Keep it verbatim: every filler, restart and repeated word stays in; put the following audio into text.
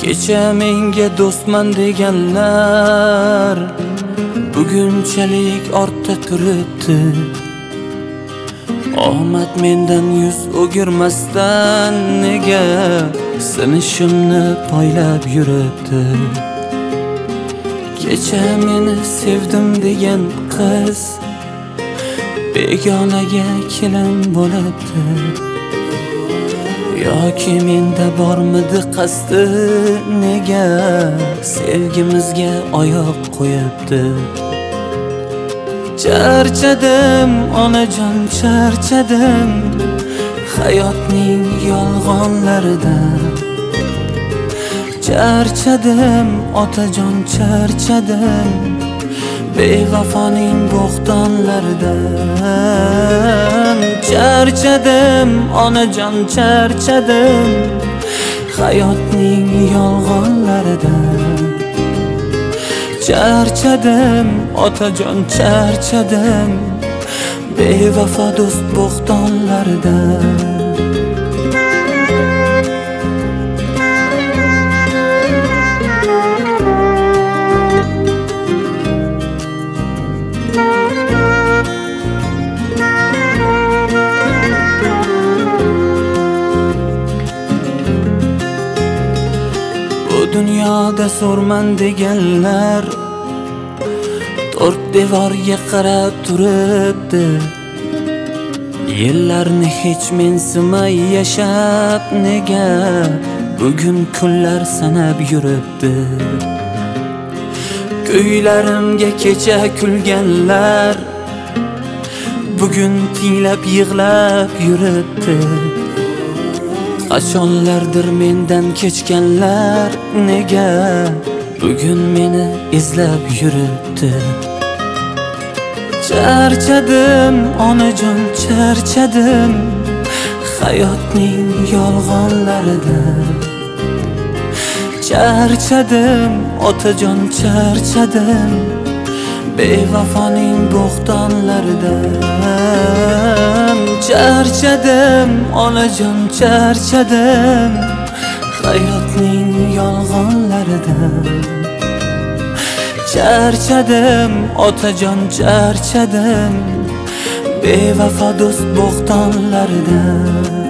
Kecha menga do'stman deganlar bugunchalik ortda turibdi. Omad mendan yuz o'girmasdan nega sinishimni poylab yuribdi. Kecha meni sevdim degan qiz begonaga kelin bo'libdi. Yoki menda bormidi qasdi, nega sevgimizga oyoq qo'yibdi. Charchadim onajon, charchadim hayotning yolg'onlaridan. Charchadim otajon, charchadim bevafoning bo'xtonlaridan. Charchadim onajon, charchadim hayotning yolg'onlaridan. Charchadim otajon, charchadim bevafo do'st bo'xtonlaridan. Dunyoda so'rman deganlar to'rt devorga qarab turibdi. Yillarni hech mensimay yashab nega bugun kunlar sanab yuribdi. Ko'ylarimga kecha kulganlar bugun tinglab yig'lab yuribdi. Qachonlardir mendan kechganlar nega bugun meni izlab yuribdi. Charchadim onajon, charchadim hayotning yolg'onlaridan. Charchadim otajon, charchadim bevafoning bo'xtonlaridan. Charchadim onajon, charchadim hayotning yolg'onlaridan. Charchadim otajon, charchadim bevafo do'st bo'xtonlaridan.